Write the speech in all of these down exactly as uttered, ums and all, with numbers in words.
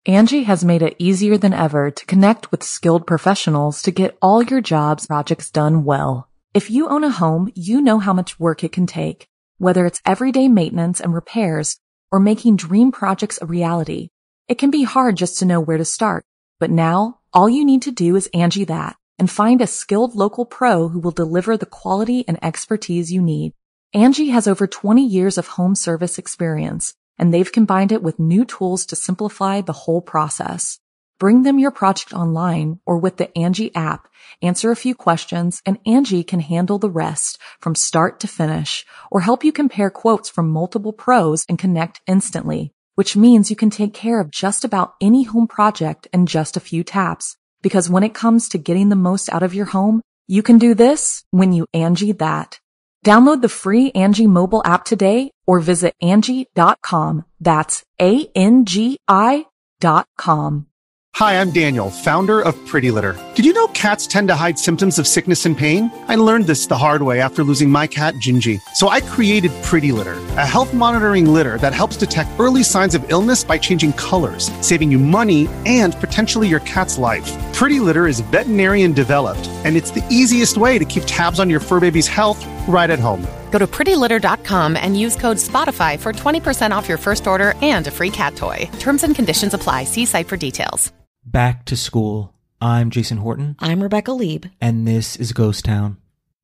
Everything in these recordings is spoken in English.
Angie has made it easier than ever to connect with skilled professionals to get all your jobs projects done well. If you own a home, you know how much work it can take, whether it's everyday maintenance and repairs or making dream projects a reality. It can be hard just to know where to start, but now all you need to do is Angie that and find a skilled local pro who will deliver the quality and expertise you need. Angie has over twenty years of home service experience, and they've combined it with new tools to simplify the whole process. Bring them your project online or with the Angie app, answer a few questions, and Angie can handle the rest from start to finish, or help you compare quotes from multiple pros and connect instantly, which means you can take care of just about any home project in just a few taps. Because when it comes to getting the most out of your home, you can do this when you Angie that. Download the free Angie mobile app today or visit Angie dot com. That's A N G I dot com. Hi, I'm Daniel, founder of Pretty Litter. Did you know cats tend to hide symptoms of sickness and pain? I learned this the hard way after losing my cat, Gingy. So I created Pretty Litter, a health monitoring litter that helps detect early signs of illness by changing colors, saving you money and potentially your cat's life. Pretty Litter is veterinarian developed, and it's the easiest way to keep tabs on your fur baby's health right at home. Go to pretty litter dot com and use code SPOTIFY for twenty percent off your first order and a free cat toy. Terms and conditions apply. See site for details. Back to School. I'm Jason Horton. I'm Rebecca Lieb. And this is Ghost Town.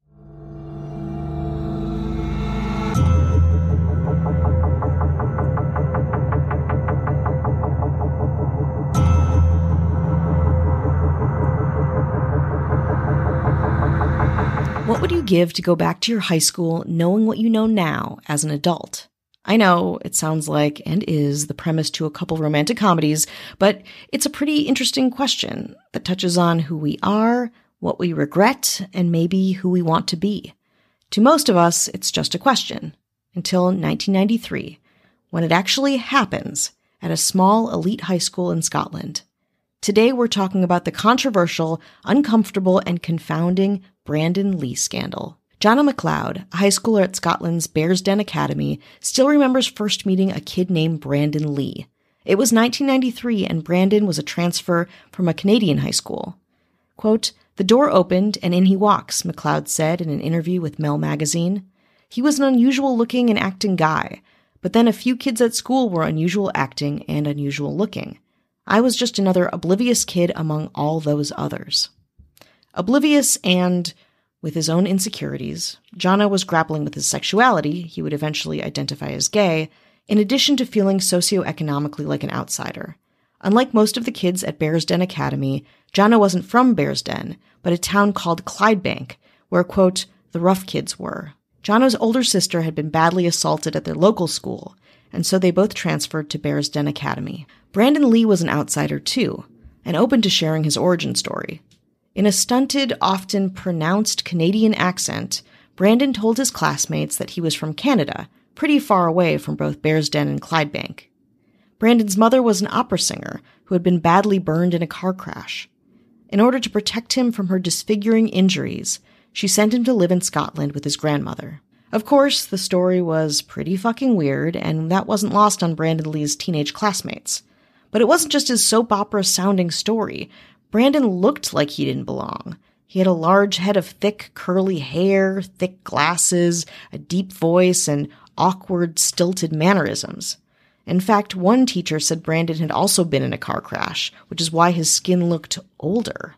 What would you give to go back to your high school knowing what you know now as an adult? I know it sounds like, and is, the premise to a couple romantic comedies, but it's a pretty interesting question that touches on who we are, what we regret, and maybe who we want to be. To most of us, it's just a question, until nineteen ninety-three, when it actually happens at a small elite high school in Scotland. Today we're talking about the controversial, uncomfortable, and confounding Brandon Lee scandal. Jonna McLeod, a high schooler at Scotland's Bearsden Academy, still remembers first meeting a kid named Brandon Lee. It was nineteen ninety-three, and Brandon was a transfer from a Canadian high school. Quote, "The door opened, and in he walks," McLeod said in an interview with Mel magazine. He was an unusual-looking and acting guy, but then a few kids at school were unusual acting and unusual looking. I was just another oblivious kid among all those others. Oblivious and... with his own insecurities, Jonna was grappling with his sexuality, he would eventually identify as gay, in addition to feeling socioeconomically like an outsider. Unlike most of the kids at Bearsden Academy, Jonna wasn't from Bearsden, but a town called Clydebank, where, quote, the rough kids were. Jonna's older sister had been badly assaulted at their local school, and so they both transferred to Bearsden Academy. Brandon Lee was an outsider too, and open to sharing his origin story. In a stunted, often pronounced Canadian accent, Brandon told his classmates that he was from Canada, pretty far away from both Bearsden and Clydebank. Brandon's mother was an opera singer who had been badly burned in a car crash. In order to protect him from her disfiguring injuries, she sent him to live in Scotland with his grandmother. Of course, the story was pretty fucking weird, and that wasn't lost on Brandon Lee's teenage classmates. But it wasn't just his soap opera-sounding story. Brandon looked like he didn't belong. He had a large head of thick, curly hair, thick glasses, a deep voice, and awkward, stilted mannerisms. In fact, one teacher said Brandon had also been in a car crash, which is why his skin looked older.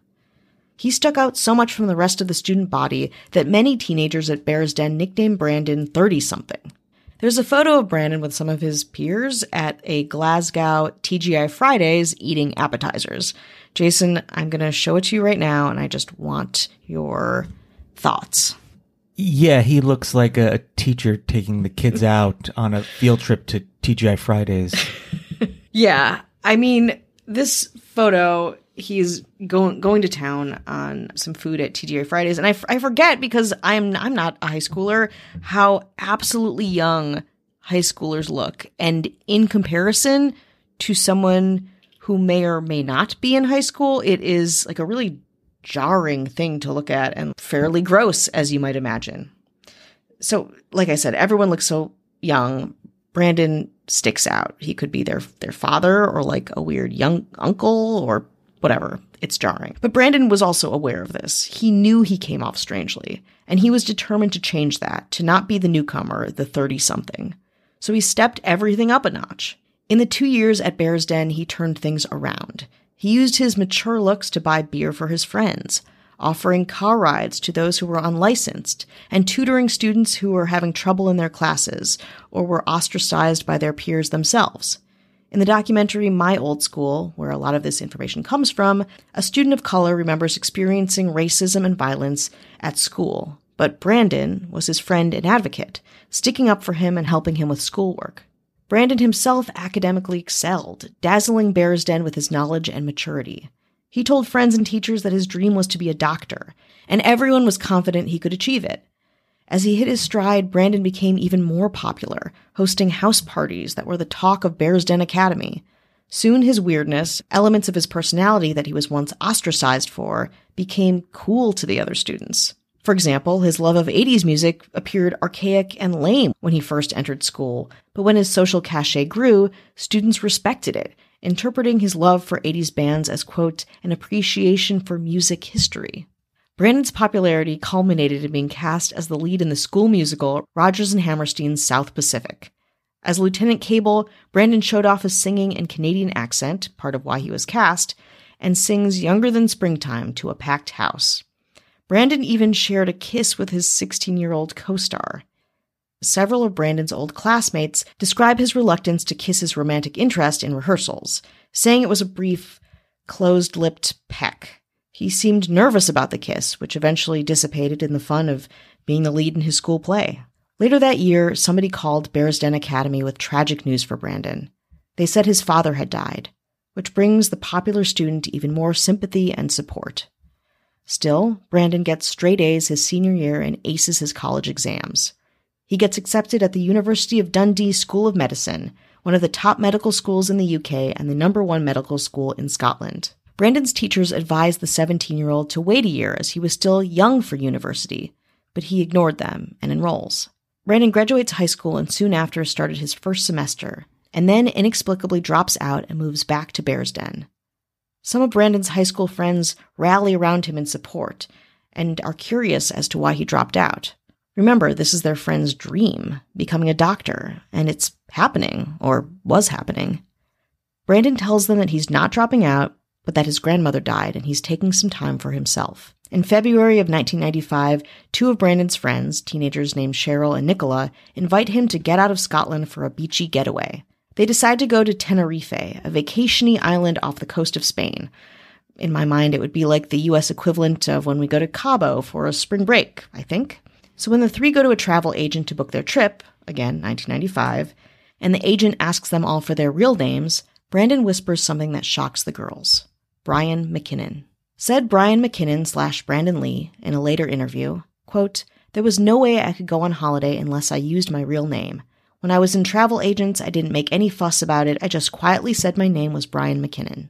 He stuck out so much from the rest of the student body that many teenagers at Bearsden nicknamed Brandon thirty-something. There's a photo of Brandon with some of his peers at a Glasgow T G I Fridays eating appetizers. Jason, I'm going to show it to you right now, and I just want your thoughts. Yeah, he looks like a teacher taking the kids out on a field trip to T G I Fridays. Yeah, I mean, this photo, he's going going to town on some food at T G I Fridays, and I, I forget because I'm I'm not a high schooler how absolutely young high schoolers look, and in comparison to someone who may or may not be in high school, it is like a really jarring thing to look at and fairly gross, as you might imagine. So, like I said, everyone looks so young. Brandon sticks out. He could be their their father or like a weird young uncle or whatever. It's jarring. But Brandon was also aware of this. He knew he came off strangely, and he was determined to change that, to not be the newcomer, the thirty-something. So he stepped everything up a notch. In the two years at Bear's Den, he turned things around. He used his mature looks to buy beer for his friends, offering car rides to those who were unlicensed, and tutoring students who were having trouble in their classes or were ostracized by their peers themselves. In the documentary My Old School, where a lot of this information comes from, a student of color remembers experiencing racism and violence at school, but Brandon was his friend and advocate, sticking up for him and helping him with schoolwork. Brandon himself academically excelled, dazzling Bear's Den with his knowledge and maturity. He told friends and teachers that his dream was to be a doctor, and everyone was confident he could achieve it. As he hit his stride, Brandon became even more popular, hosting house parties that were the talk of Bear's Den Academy. Soon his weirdness, elements of his personality that he was once ostracized for, became cool to the other students. For example, his love of eighties music appeared archaic and lame when he first entered school, but when his social cachet grew, students respected it, interpreting his love for eighties bands as, quote, an appreciation for music history. Brandon's popularity culminated in being cast as the lead in the school musical Rodgers and Hammerstein's South Pacific. As Lieutenant Cable, Brandon showed off his singing and Canadian accent, part of why he was cast, and sings Younger Than Springtime to a packed house. Brandon even shared a kiss with his sixteen-year-old co-star. Several of Brandon's old classmates describe his reluctance to kiss his romantic interest in rehearsals, saying it was a brief, closed-lipped peck. He seemed nervous about the kiss, which eventually dissipated in the fun of being the lead in his school play. Later that year, somebody called Bear's Den Academy with tragic news for Brandon. They said his father had died, which brings the popular student even more sympathy and support. Still, Brandon gets straight A's his senior year and aces his college exams. He gets accepted at the University of Dundee School of Medicine, one of the top medical schools in the U K and the number one medical school in Scotland. Brandon's teachers advised the seventeen-year-old to wait a year as he was still young for university, but he ignored them and enrolls. Brandon graduates high school and soon after started his first semester, and then inexplicably drops out and moves back to Bear's Den. Some of Brandon's high school friends rally around him in support and are curious as to why he dropped out. Remember, this is their friend's dream, becoming a doctor, and it's happening, or was happening. Brandon tells them that he's not dropping out, but that his grandmother died and he's taking some time for himself. In February of nineteen ninety-five, two of Brandon's friends, teenagers named Cheryl and Nicola, invite him to get out of Scotland for a beachy getaway. They decide to go to Tenerife, a vacation-y island off the coast of Spain. In my mind, it would be like the U S equivalent of when we go to Cabo for a spring break, I think. So when the three go to a travel agent to book their trip, again, nineteen ninety-five, and the agent asks them all for their real names, Brandon whispers something that shocks the girls. Brian McKinnon. Said Brian McKinnon slash Brandon Lee in a later interview, quote, there was no way I could go on holiday unless I used my real name. When I was in travel agents, I didn't make any fuss about it. I just quietly said my name was Brian McKinnon.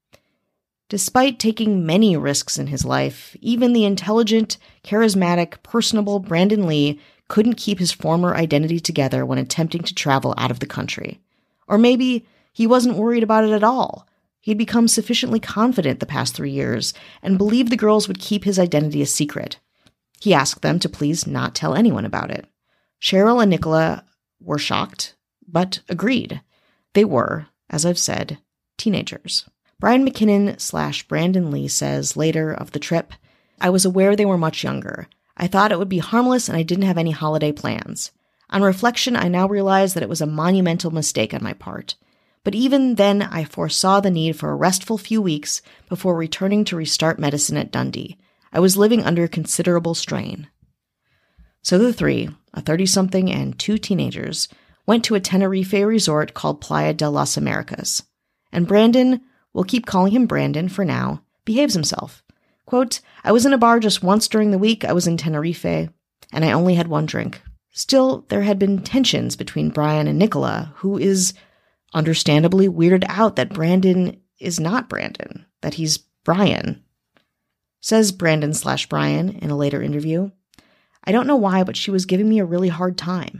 Despite taking many risks in his life, even the intelligent, charismatic, personable Brandon Lee couldn't keep his former identity together when attempting to travel out of the country. Or maybe he wasn't worried about it at all. He'd become sufficiently confident the past three years and believed the girls would keep his identity a secret. He asked them to please not tell anyone about it. Cheryl and Nicola were shocked, but agreed. They were, as I've said, teenagers. Brian McKinnon slash Brandon Lee says later of the trip, I was aware they were much younger. I thought it would be harmless and I didn't have any holiday plans. On reflection, I now realize that it was a monumental mistake on my part. But even then, I foresaw the need for a restful few weeks before returning to restart medicine at Dundee. I was living under considerable strain. So the three, a thirty-something and two teenagers, went to a Tenerife resort called Playa de las Americas. And Brandon, we'll keep calling him Brandon for now, behaves himself. Quote, I was in a bar just once during the week I was in Tenerife, and I only had one drink. Still, there had been tensions between Brian and Nicola, who is understandably weirded out that Brandon is not Brandon, that he's Brian. Says Brandon slash Brian in a later interview, I don't know why, but she was giving me a really hard time.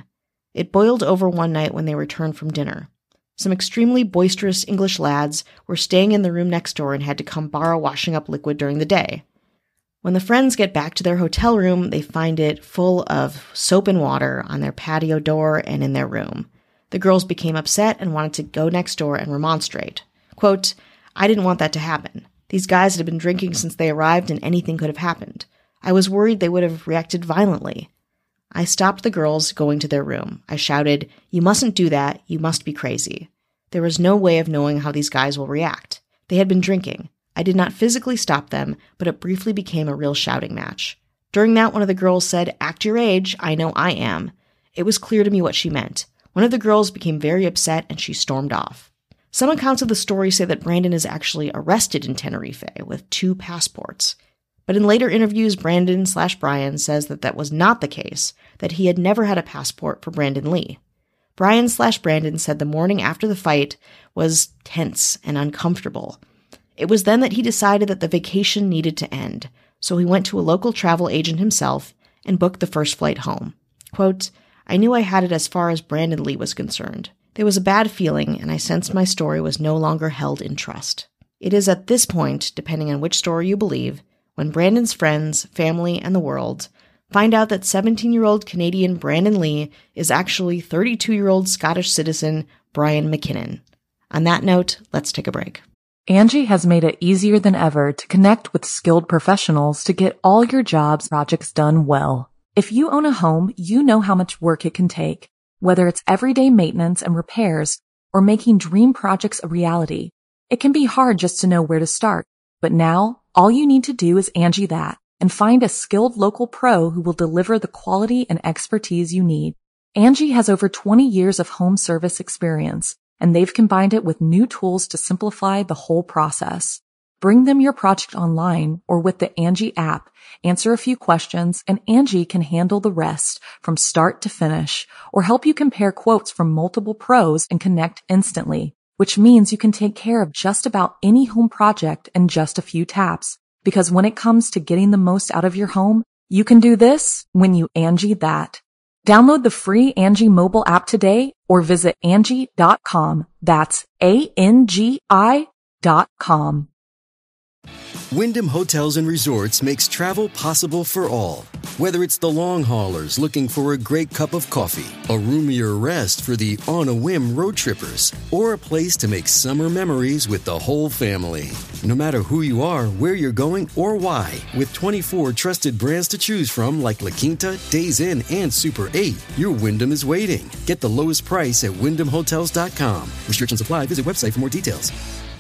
It boiled over one night when they returned from dinner. Some extremely boisterous English lads were staying in the room next door and had to come borrow washing up liquid during the day. When the friends get back to their hotel room, they find it full of soap and water on their patio door and in their room. The girls became upset and wanted to go next door and remonstrate. Quote, "I didn't want that to happen. These guys had been drinking since they arrived and anything could have happened. I was worried they would have reacted violently. I stopped the girls going to their room. I shouted, 'You mustn't do that. You must be crazy.' There was no way of knowing how these guys will react. They had been drinking. I did not physically stop them, but it briefly became a real shouting match. During that, one of the girls said, 'Act your age. I know I am.' It was clear to me what she meant. One of the girls became very upset and she stormed off." Some accounts of the story say that Brandon is actually arrested in Tenerife with two passports. But in later interviews, Brandon slash Brian says that that was not the case, that he had never had a passport for Brandon Lee. Brian slash Brandon said the morning after the fight was tense and uncomfortable. It was then that he decided that the vacation needed to end, so he went to a local travel agent himself and booked the first flight home. Quote, "I knew I had it as far as Brandon Lee was concerned. There was a bad feeling, and I sensed my story was no longer held in trust." It is at this point, depending on which story you believe, when Brandon's friends, family, and the world find out that seventeen-year-old Canadian Brandon Lee is actually thirty-two-year-old Scottish citizen Brian McKinnon. On that note, let's take a break. Angie has made it easier than ever to connect with skilled professionals to get all your jobs projects done well. If you own a home, you know how much work it can take, whether it's everyday maintenance and repairs or making dream projects a reality. It can be hard just to know where to start, but now all you need to do is Angie that and find a skilled local pro who will deliver the quality and expertise you need. Angie has over twenty years of home service experience, and they've combined it with new tools to simplify the whole process. Bring them your project online or with the Angie app, answer a few questions, and Angie can handle the rest from start to finish or help you compare quotes from multiple pros and connect instantly, which means you can take care of just about any home project in just a few taps. Because when it comes to getting the most out of your home, you can do this when you Angie that. Download the free Angie mobile app today or visit Angie dot com. That's A N G I dot com. Wyndham Hotels and Resorts makes travel possible for all. Whether it's the long haulers looking for a great cup of coffee, a roomier rest for the on-a-whim road trippers, or a place to make summer memories with the whole family. No matter who you are, where you're going, or why, with twenty-four trusted brands to choose from like La Quinta, Days Inn, and Super eight, your Wyndham is waiting. Get the lowest price at wyndham hotels dot com. Restrictions apply. Visit website for more details.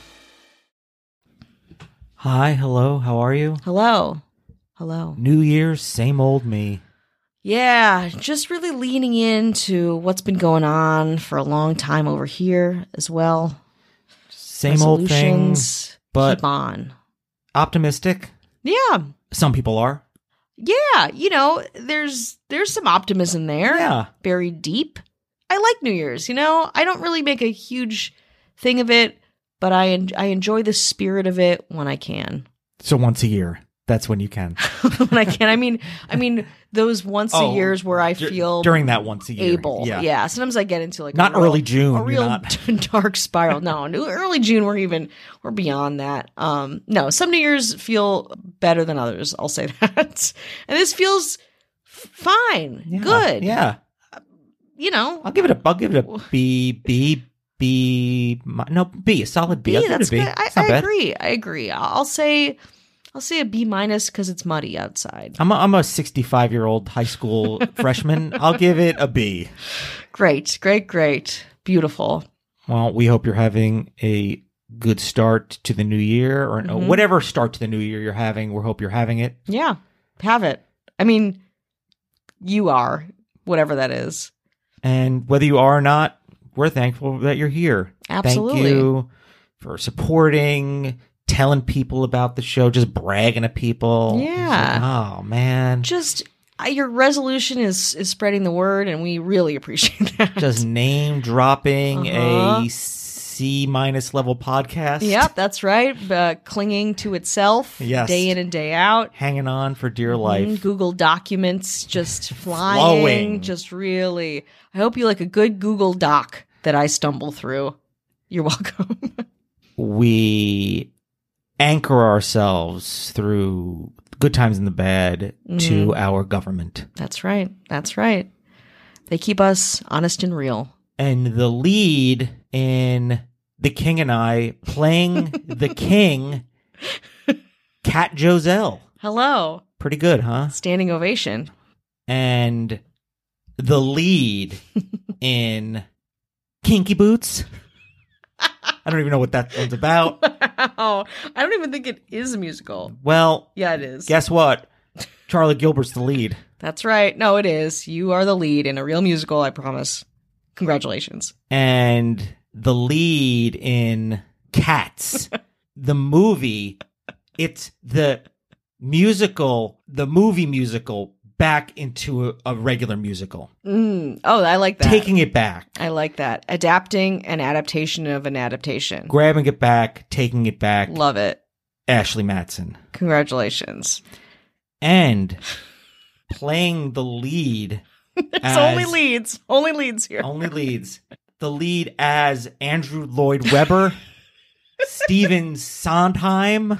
Hi, hello, how are you? Hello. Hello. New Year's, same old me. Yeah, just really leaning into what's been going on for a long time over here as well. Same old things, but keep on. Optimistic? Yeah. Some people are. Yeah, you know, there's there's some optimism there. Yeah. Buried deep. I like New Year's, you know? I don't really make a huge thing of it, but I en- I enjoy the spirit of it when I can. So once a year, that's when you can. When I can. I mean, I mean those once oh, a years where I d- feel during that once a year. able. Yeah. yeah. Sometimes I get into like not a real, early June. a real not... dark spiral. No, new early June. We're even we're beyond that. Um, no, some New Year's feel better than others. I'll say that. And this feels f- fine, Yeah, good. Yeah. You know, I'll give it a. I'll give it a B. B. B. No B. A solid B. B. I'll give That's it a B. good. I, It's not I bad. agree. I agree. I'll say. I'll say a B minus because it's muddy outside. I'm a, I'm a sixty-five year old high school freshman. I'll give it a B. Great, great, great. Beautiful. Well, we hope you're having a good start to the new year, or no, Mhm. whatever start to the new year you're having. We hope you're having it. Yeah, have it. I mean, you are, whatever that is. And whether you are or not, we're thankful that you're here. Absolutely. Thank you for supporting, telling people about the show, just bragging to people. Yeah. It's like, oh, man. Just uh, your resolution is is spreading the word, and we really appreciate that. Just name dropping Uh-huh. a C minus level podcast. Yep, that's right. Uh, clinging to itself Yes. day in and day out. Hanging on for dear life. Mm, Google Documents just flying. Flowing. Just really. I hope you like a good Google Doc that I stumble through. You're welcome. We anchor ourselves through good times and the bad to our government. That's right. That's right. They keep us honest and real. And the lead in The King and I playing the king, Kat Joselle. Hello. Pretty good, huh? Standing ovation. And the lead in Kinky Boots. I don't even know what that one's about. Oh, I don't even think it is a musical. Well, Yeah, it is. guess what? Charlie Gilbert's the lead. That's right. No, it is. You are the lead in a real musical, I promise. Congratulations. And the lead in Cats, the movie, it's the musical, the movie musical back into a, a regular musical. Mm. Oh, I like that. Taking it back. I like that. Adapting an adaptation of an adaptation. Grabbing it back, taking it back. Love it. Ashley Madsen. Congratulations. And playing the lead. It's as- only leads. Only leads here. Only leads. The lead as Andrew Lloyd Webber, Stephen Sondheim.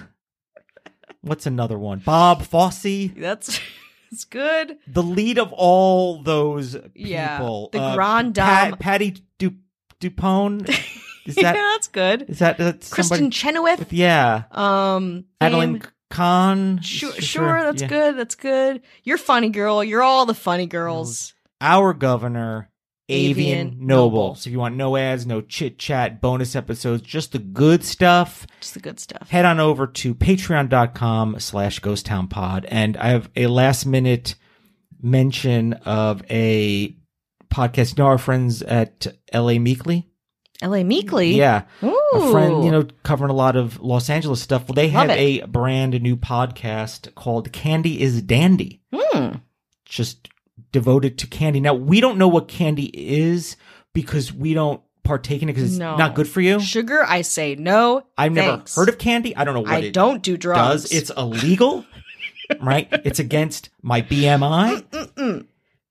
What's another one? Bob Fosse. That's it's good. The lead of all those people. Yeah. The Uh, Grand Pat- Dame. Patty Du- Dupone. Is yeah, that that's good. is that that's Kristen somebody? Chenoweth. With, yeah. Um, Adeline name- Kahn. Sure, Sure, sure, that's yeah. good. That's good. You're funny, girl. You're all the funny girls. Our governor, Avian, Avian Noble. Noble. So if you want no ads, no chit chat, bonus episodes, just the good stuff, Just the good stuff. head on over to patreon.com slash ghost town pod. And I have a last minute mention of a podcast. You know our friends at L A Meekly? L A Meekly. Yeah. Ooh. A friend, you know, covering a lot of Los Angeles stuff. Well, they Love have it. a brand new podcast called Candy is Dandy. Hmm. Just devoted to candy. Now, we don't know what candy is because we don't partake in it because it's No. not good for you. Sugar, I say no. I've never thanks. heard of candy. I don't know what I it don't do drugs. does. It's illegal, right? It's against my B M I. Mm-mm.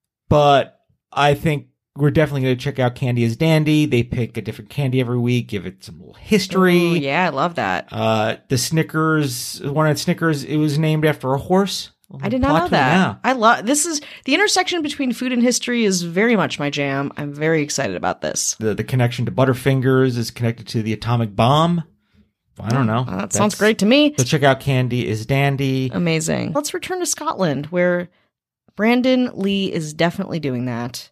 But I think we're definitely going to check out Candy is Dandy. They pick a different candy every week, give it some little history. Ooh, yeah, I love that. Uh, the Snickers, one of the Snickers, it was named after a horse. I did not Plot know twist, that. yeah. I love this. Is the intersection between food and history is very much my jam. I'm very excited about this. The the connection to Butterfingers is connected to the atomic bomb. I don't know. Uh, that That's- sounds great to me. So check out Candy is Dandy. Amazing. Let's return to Scotland, where Brandon Lee is definitely doing that.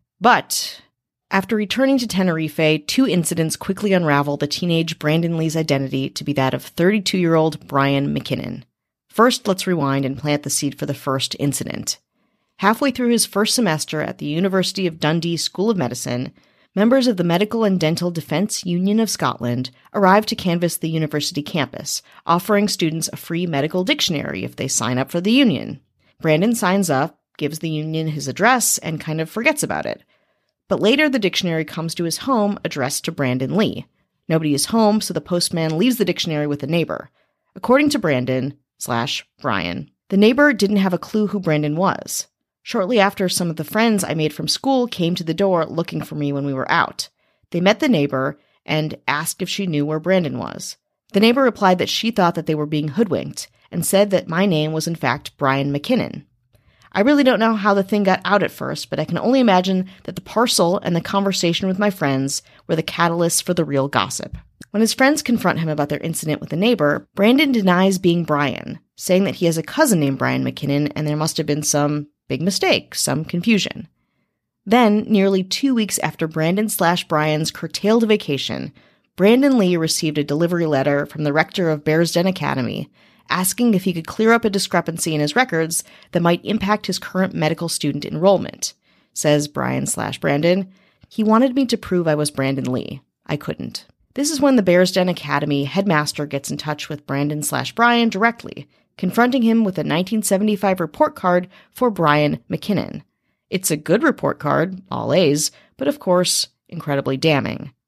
But after returning to Tenerife, two incidents quickly unravel the teenage Brandon Lee's identity to be that of thirty-two-year-old Brian McKinnon. First, let's rewind and plant the seed for the first incident. Halfway through his first semester at the University of Dundee School of Medicine, members of the Medical and Dental Defence Union of Scotland arrived to canvass the university campus, offering students a free medical dictionary if they sign up for the union. Brandon signs up, gives the union his address, and kind of forgets about it. But later the dictionary comes to his home addressed to Brandon Lee. Nobody is home, so the postman leaves the dictionary with a neighbor. According to Brandon, slash Brian, the neighbor didn't have a clue who Brandon was. Shortly after, some of the friends I made from school came to the door looking for me when we were out. They met the neighbor and asked if she knew where Brandon was. The neighbor replied that she thought that they were being hoodwinked and said that my name was in fact Brian McKinnon. I really don't know how the thing got out at first, but I can only imagine that the parcel and the conversation with my friends were the catalysts for the real gossip. When his friends confront him about their incident with the neighbor, Brandon denies being Brian, saying that he has a cousin named Brian McKinnon and there must have been some big mistake, some confusion. Then, nearly two weeks after Brandon slash Brian's curtailed vacation, Brandon Lee received a delivery letter from the rector of Bearsden Academy asking if he could clear up a discrepancy in his records that might impact his current medical student enrollment. Says Brian slash Brandon, he wanted me to prove I was Brandon Lee. I couldn't. This is when the Bearsden Academy headmaster gets in touch with Brandon slash Brian directly, confronting him with a nineteen seventy-five report card for Brian McKinnon. It's a good report card, all A's, but of course, incredibly damning.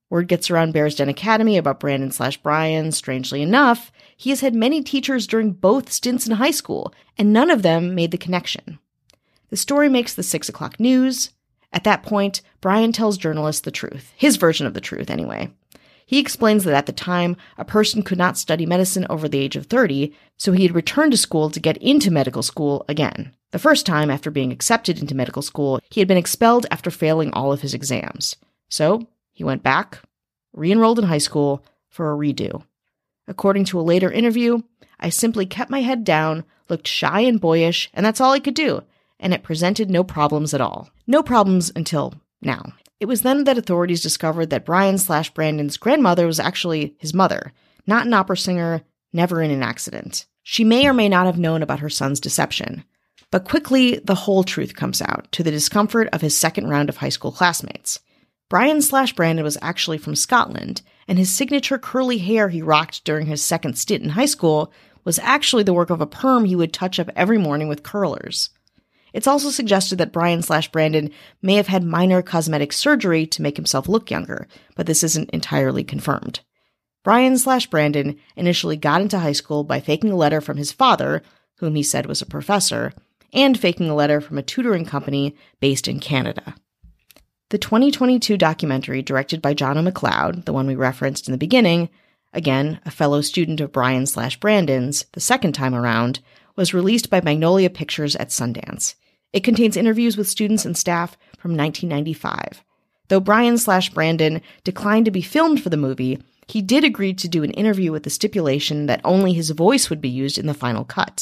Word gets around Bears Den Academy about Brandon slash Brian. Strangely enough, he has had many teachers during both stints in high school, and none of them made the connection. The story makes the six o'clock news. At that point, Brian tells journalists the truth, his version of the truth anyway. He explains that at the time, a person could not study medicine over the age of thirty, so he had returned to school to get into medical school again. The first time, after being accepted into medical school, he had been expelled after failing all of his exams. So, he went back, re-enrolled in high school, for a redo. According to a later interview, I simply kept my head down, looked shy and boyish, and that's all I could do, and it presented no problems at all. No problems until now. It was then that authorities discovered that Brian slash Brandon's grandmother was actually his mother, not an opera singer, never in an accident. She may or may not have known about her son's deception. But quickly, the whole truth comes out, to the discomfort of his second round of high school classmates. Brian slash Brandon was actually from Scotland, and his signature curly hair he rocked during his second stint in high school was actually the work of a perm he would touch up every morning with curlers. It's also suggested that Brian slash Brandon may have had minor cosmetic surgery to make himself look younger, but this isn't entirely confirmed. Brian slash Brandon initially got into high school by faking a letter from his father, whom he said was a professor, and faking a letter from a tutoring company based in Canada. The twenty twenty-two documentary directed by John O'Macleod, the one we referenced in the beginning, again, a fellow student of Brian slash Brandon's, the second time around, was released by Magnolia Pictures at Sundance. It contains interviews with students and staff from nineteen ninety-five. Though Brian slash Brandon declined to be filmed for the movie, he did agree to do an interview with the stipulation that only his voice would be used in the final cut.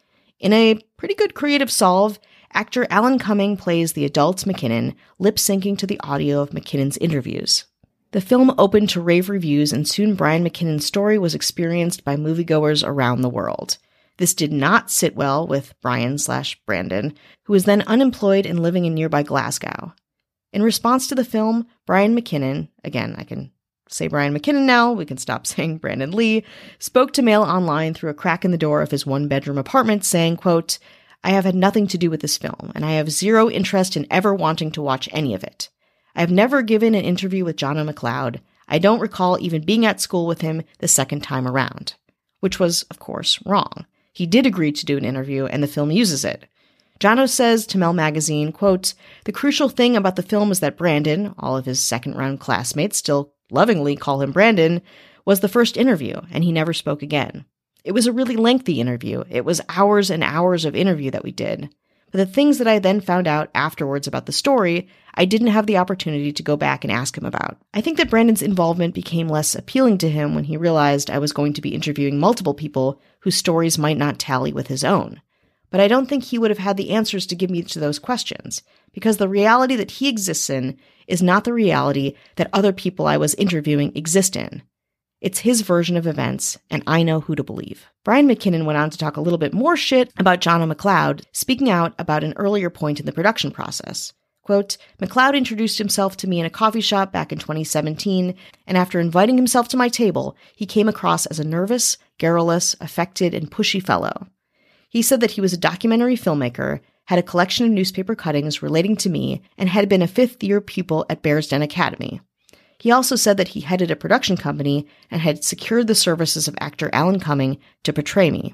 In a pretty good creative solve, actor Alan Cumming plays the adult McKinnon, lip-syncing to the audio of McKinnon's interviews. The film opened to rave reviews, and soon Brian McKinnon's story was experienced by moviegoers around the world. This did not sit well with Brian slash Brandon, who was then unemployed and living in nearby Glasgow. In response to the film, Brian McKinnon, again, I can say Brian McKinnon now, we can stop saying Brandon Lee, spoke to Mail Online through a crack in the door of his one-bedroom apartment saying, quote, "I have had nothing to do with this film, and I have zero interest in ever wanting to watch any of it. I have never given an interview with John O'Macleod. I don't recall even being at school with him the second time around." Which was, of course, wrong. He did agree to do an interview, and the film uses it. Jono says to Mel Magazine, quote, "The crucial thing about the film is that Brandon, all of his second-round classmates still lovingly call him Brandon, was the first interview, and he never spoke again. It was a really lengthy interview. It was hours and hours of interview that we did. But the things that I then found out afterwards about the story, I didn't have the opportunity to go back and ask him about. I think that Brandon's involvement became less appealing to him when he realized I was going to be interviewing multiple people whose stories might not tally with his own. But I don't think he would have had the answers to give me to those questions, because the reality that he exists in is not the reality that other people I was interviewing exist in. It's his version of events, and I know who to believe." Brian McKinnon went on to talk a little bit more shit about John O'Macleod, speaking out about an earlier point in the production process. Quote, "McLeod introduced himself to me in a coffee shop back in twenty seventeen, and after inviting himself to my table, he came across as a nervous, garrulous, affected, and pushy fellow. He said that he was a documentary filmmaker, had a collection of newspaper cuttings relating to me, and had been a fifth-year pupil at Bears Den Academy. He also said that he headed a production company and had secured the services of actor Alan Cumming to portray me.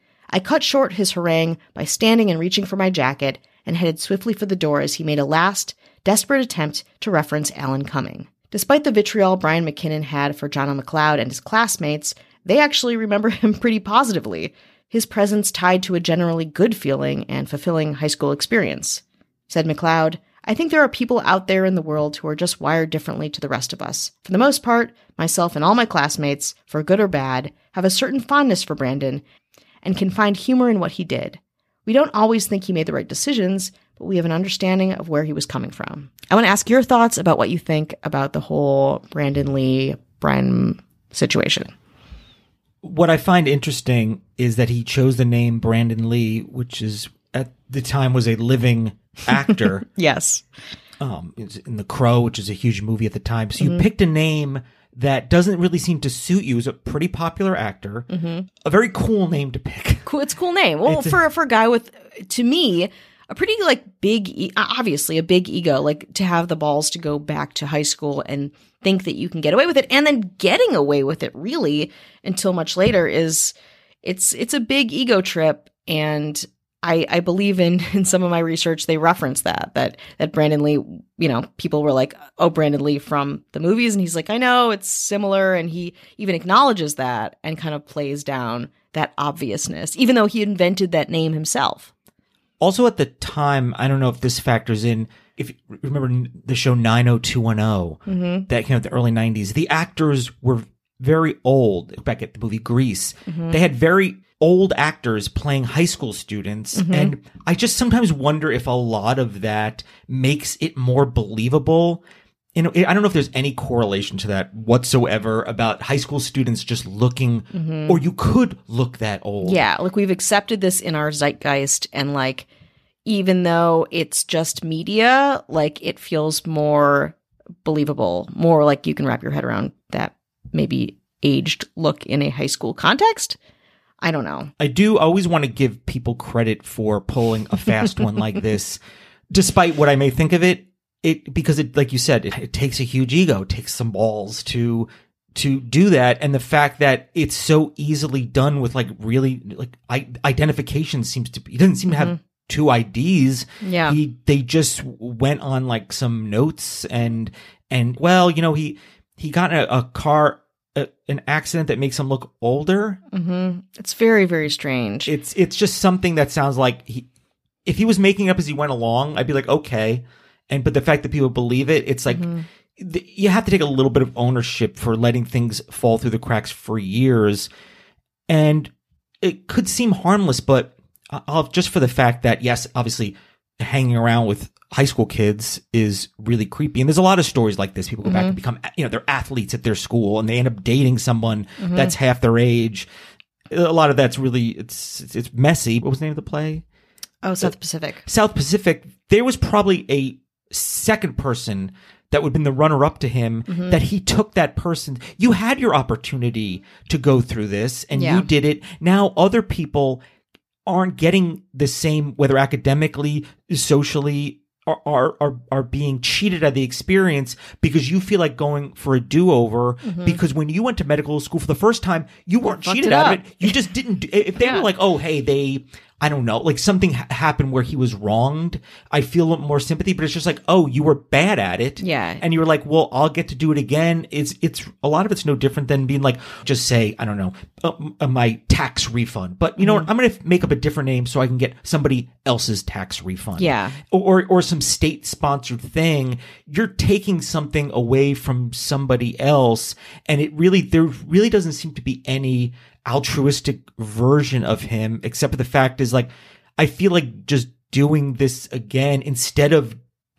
I cut short his harangue by standing and reaching for my jacket and headed swiftly for the door as he made a last, desperate attempt to reference Alan Cumming. Despite the vitriol Brian McKinnon had for John O'Macleod and his classmates, they actually remember him pretty positively, his presence tied to a generally good feeling and fulfilling high school experience. Said McLeod, "I think there are people out there in the world who are just wired differently to the rest of us. For the most part, myself and all my classmates, for good or bad, have a certain fondness for Brandon and can find humor in what he did. We don't always think he made the right decisions, but we have an understanding of where he was coming from." I want to ask your thoughts about what you think about the whole Brandon Lee, Brian situation. What I find interesting is that he chose the name Brandon Lee, which is at the time was a living actor. Yes. Um, in The Crow, which is a huge movie at the time. So you mm-hmm. picked a name that doesn't really seem to suit you as a pretty popular actor. Mm-hmm. A very cool name to pick. Cool. It's a cool name. Well, it's for, a, for a guy with, to me, a pretty like big, e- obviously a big ego, like to have the balls to go back to high school and think that you can get away with it, and then getting away with it really until much later is it's it's a big ego trip. And I, I believe in, in some of my research, they reference that, that, that Brandon Lee, you know, people were like, oh, Brandon Lee from the movies. And he's like, I know it's similar. And he even acknowledges that and kind of plays down that obviousness, even though he invented that name himself. Also at the time, I don't know if this factors in, if you remember the show nine oh two one oh Mm-hmm. that came out in the early nineties, the actors were very old. Back at the movie Grease, Mm-hmm. they had very old actors playing high school students. Mm-hmm. And I just sometimes wonder if a lot of that makes it more believable. You know, I don't know if there's any correlation to that whatsoever about high school students just looking, Mm-hmm. or you could look that old. Yeah, like we've accepted this in our zeitgeist, and like even though it's just media, like it feels more believable, more like you can wrap your head around that maybe aged look in a high school context. I don't know. I do always want to give people credit for pulling a fast one like this, despite what I may think of it. It because it, like you said, it, it takes a huge ego, it takes some balls to to do that, and the fact that it's so easily done with like really like I, identification seems to be. He doesn't seem to have Mm-hmm. two I Ds. Yeah. he they just went on like some notes and and well, you know, he he got in a, a car. A, an accident that makes him look older. Mm-hmm. It's very, very strange. It's it's just something that sounds like he, if he was making it up as he went along, I'd be like, okay. And but the fact that people believe it, it's like Mm-hmm. th- you have to take a little bit of ownership for letting things fall through the cracks for years. And it could seem harmless, but I'll, just for the fact that yes, obviously hanging around with high school kids is really creepy. And there's a lot of stories like this. People go back and become, you know, they're athletes at their school and they end up dating someone that's half their age. A lot of that's really, it's, it's, it's messy. What was the name of the play? oh, South Pacific. South Pacific. There was probably a second person that would have been the runner up to him that he took that person. You had your opportunity to go through this and Yeah. you did it. Now other people aren't getting the same, whether academically, socially, Are, are are are being cheated at the experience because you feel like going for a do-over because when you went to medical school for the first time, you weren't fucked cheated it out up. of it. You just didn't. do- If they Yeah. were like, oh, hey, they, I don't know, like something ha- happened where he was wronged, I feel a little more sympathy. But it's just like, oh, you were bad at it, Yeah. and you were like, well, I'll get to do it again. It's it's a lot of it's no different than being like, just say, I don't know, uh, uh, my tax refund. But you know what? I'm going to make up a different name so I can get somebody else's tax refund. Yeah. Or, or some state sponsored thing. You're taking something away from somebody else. And it really, there really doesn't seem to be any altruistic version of him, except for the fact is like, I feel like just doing this again instead of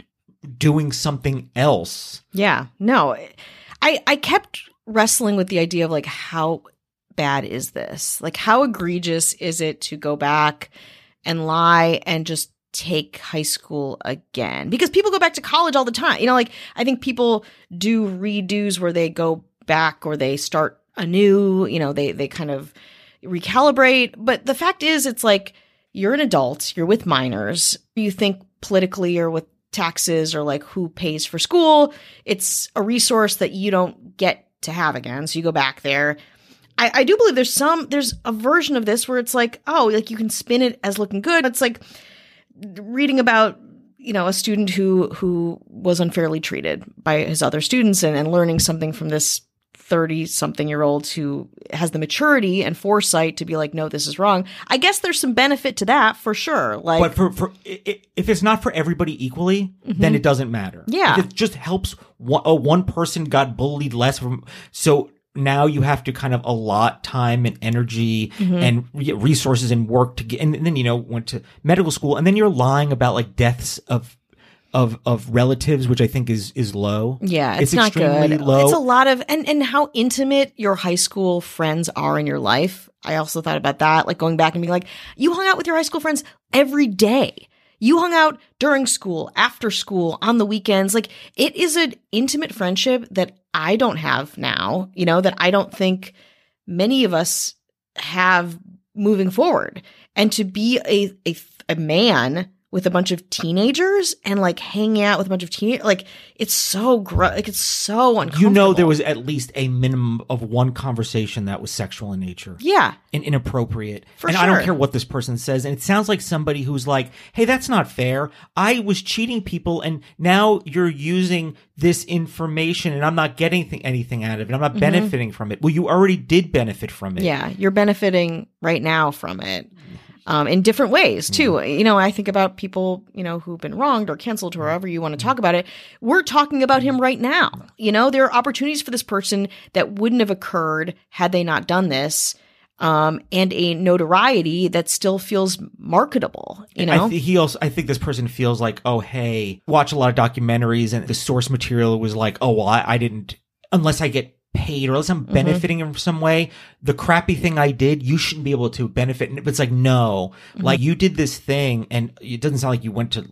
doing something else. Yeah. No, I, I kept wrestling with the idea of like, how bad is this? Like, how egregious is it to go back and lie and just take high school again? Because people go back to college all the time. You know, like I think people do redos where they go back or they start anew, you know, they, they kind of recalibrate. But the fact is, it's like you're an adult, you're with minors, you think politically or with taxes or like who pays for school. It's a resource that you don't get to have again. So you go back there. I, I do believe there's some, there's a version of this where it's like, oh, like you can spin it as looking good. It's like reading about, you know, a student who, who was unfairly treated by his other students and, and learning something from this thirty something year old who has the maturity and foresight to be like, no, this is wrong. I guess there's some benefit to that for sure. Like, But for, for i- i- if it's not for everybody equally, then it doesn't matter. Yeah. If it just helps one, uh, one person got bullied less from, so now you have to kind of allot time and energy and re- resources and work to get, and, and then, you know, went to medical school and then you're lying about like deaths of, of, of relatives, which I think is, is low. yeah, it's, not extremely good. low. It's a lot of, and, and how intimate your high school friends are in your life. I also thought about that, like going back and being like, you hung out with your high school friends every day. You hung out during school, after school, on the weekends. Like it is an intimate friendship that I don't have now, you know, that I don't think many of us have moving forward. And to be a, a, a man with a bunch of teenagers and like hanging out with a bunch of teenagers. Like it's so gross. Like it's so uncomfortable. You know, there was at least a minimum of one conversation that was sexual in nature. Yeah. And inappropriate. For and sure. I don't care what this person says. And it sounds like somebody who's like, hey, that's not fair. I was cheating people and now you're using this information and I'm not getting th- anything out of it. I'm not mm-hmm. benefiting from it. Well, you already did benefit from it. Yeah. You're benefiting right now from it. Um, in different ways too. Mm. You know, I think about people, you know, who've been wronged or canceled or however you want to talk about it. We're talking about him right now. You know, there are opportunities for this person that wouldn't have occurred had they not done this. Um, and a notoriety that still feels marketable, you know? I th- he also, I think this person feels like, oh, hey, watch a lot of documentaries and the source material was like, oh, well, I, I didn't, unless I get paid or unless I'm benefiting mm-hmm. in some way, the crappy thing I did, you shouldn't be able to benefit. But it's like, no, mm-hmm. like you did this thing and it doesn't sound like you went to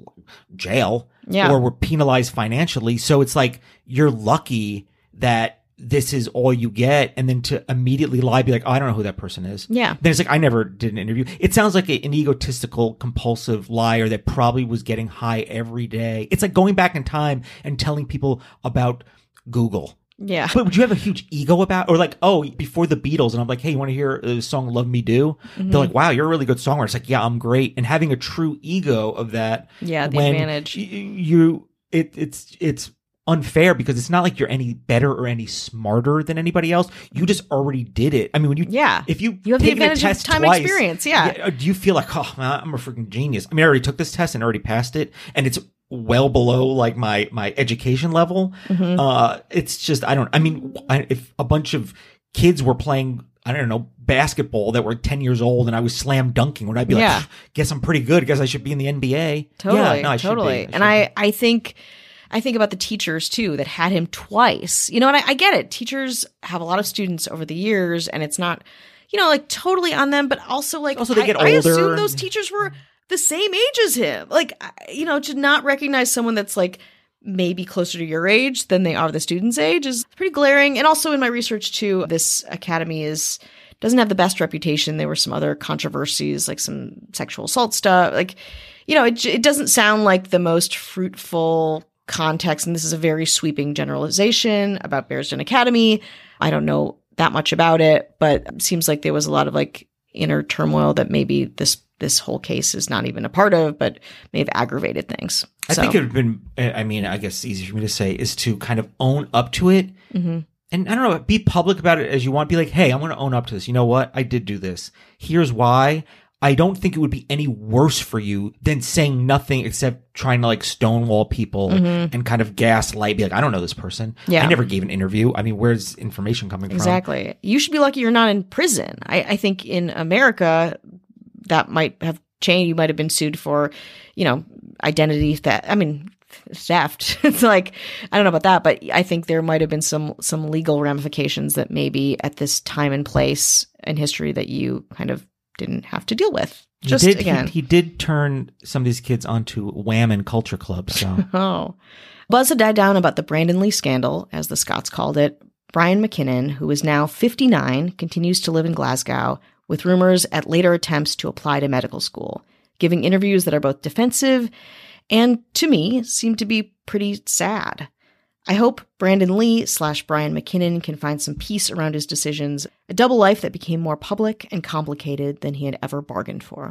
jail yeah. or were penalized financially. So it's like, you're lucky that this is all you get. And then to immediately lie, be like, oh, I don't know who that person is. Yeah. Then it's like, I never did an interview. It sounds like a, an egotistical, compulsive liar that probably was getting high every day. It's like going back in time and telling people about Google. Yeah. But would you have a huge ego about, or like, oh, before the Beatles, and I'm like, hey, you want to hear the song Love Me Do? Mm-hmm. They're like, wow, you're a really good songwriter. It's like, yeah, I'm great. And having a true ego of that. Yeah, the when advantage. Y- you, it, it's, it's unfair because it's not like you're any better or any smarter than anybody else. You just already did it. I mean, when you, yeah, if you, you have the advantage of time twice, experience. Yeah. yeah. Do you feel like, oh, man, I'm a freaking genius? I mean, I already took this test and already passed it. And it's well below like my, my education level. Mm-hmm. Uh, it's just, I don't, I mean, I, if a bunch of kids were playing, I don't know, basketball that were ten years old and I was slam dunking, would I be yeah. like, guess I'm pretty good. Guess I should be in the N B A. Totally. Yeah, no, I totally. Should be. I and I, I think, I think about the teachers too that had him twice, you know, and I, I get it. Teachers have a lot of students over the years and it's not, you know, like totally on them, but also like, also they get I, older. I assume those teachers were the same age as him. Like, you know, to not recognize someone that's like maybe closer to your age than they are the student's age is pretty glaring. And also in my research too, this academy is doesn't have the best reputation. There were some other controversies, like some sexual assault stuff. Like, you know, it, it doesn't sound like the most fruitful context. And this is a very sweeping generalization about Bearsden Academy. I don't know that much about it, but it seems like there was a lot of like inner turmoil that maybe this this whole case is not even a part of, but may have aggravated things. I so. think it would have been, I mean, I guess easy for me to say is to kind of own up to it. Mm-hmm. And I don't know, be public about it as you want. Be like, hey, I'm going to own up to this. You know what? I did do this. Here's why. I don't think it would be any worse for you than saying nothing except trying to like stonewall people mm-hmm. and kind of gaslight. Be like, I don't know this person. Yeah. I never gave an interview. I mean, where's information coming exactly. from? Exactly. You should be lucky you're not in prison. I, I think in America, that might have changed. You might have been sued for, you know, identity theft. I mean, theft. It's like, I don't know about that, but I think there might have been some some legal ramifications that maybe at this time and place in history that you kind of didn't have to deal with. Just he did, again. He, he did turn some of these kids onto Wham and Culture Club. So oh. Buzz had died down about the Brandon Lee scandal, as the Scots called it. Brian McKinnon, who is now fifty-nine, continues to live in Glasgow, with rumors at later attempts to apply to medical school, giving interviews that are both defensive and, to me, seem to be pretty sad. I hope Brandon Lee slash Brian McKinnon can find some peace around his decisions, a double life that became more public and complicated than he had ever bargained for.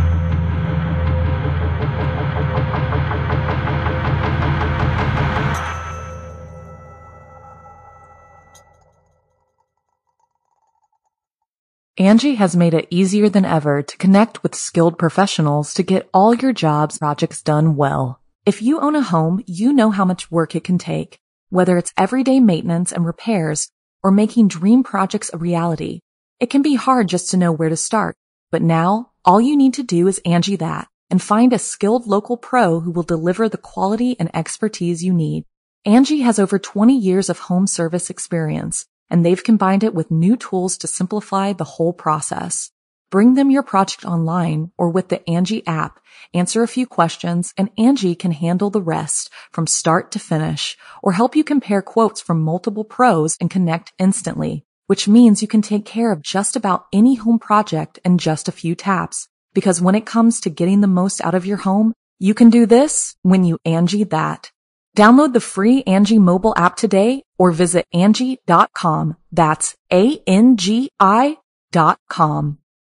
Angie has made it easier than ever to connect with skilled professionals to get all your jobs projects done well. If you own a home, you know how much work it can take, whether it's everyday maintenance and repairs or making dream projects a reality. It can be hard just to know where to start, but now all you need to do is Angie that and find a skilled local pro who will deliver the quality and expertise you need. Angie has over twenty years of home service experience, and they've combined it with new tools to simplify the whole process. Bring them your project online or with the Angie app, answer a few questions, and Angie can handle the rest from start to finish, or help you compare quotes from multiple pros and connect instantly, which means you can take care of just about any home project in just a few taps. Because when it comes to getting the most out of your home, You can do this when you Angie that. Download the free Angie mobile app today or visit Angie dot com. That's A N G I dot com.